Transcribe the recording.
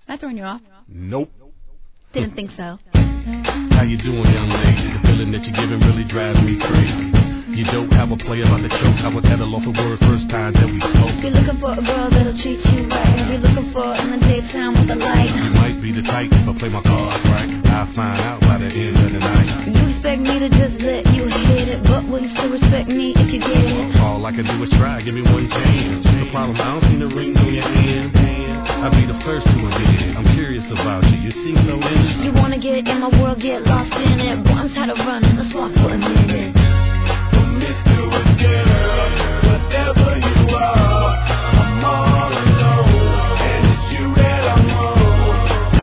Am I throwing you off? Nope. Didn't think so. How you doing, young lady? The feeling that you're giving really drives me crazy. You don't have a play about the choke. I was at a loss of word first time that we spoke. If you're looking for a girl that'll treat you right, if you're looking for in the daytime with the light, you might be the type if I play my cards right. I'll find out by the end of the night. You expect me to just let you hit it, but will you still respect me if you get it? All I can do is try, give me one chance. The problem, I don't see the ring on your hand. I'll be the first to admit it. I'm curious about you. You seem so innocent. You wanna get in my world, get lost in it, but I'm tired of running.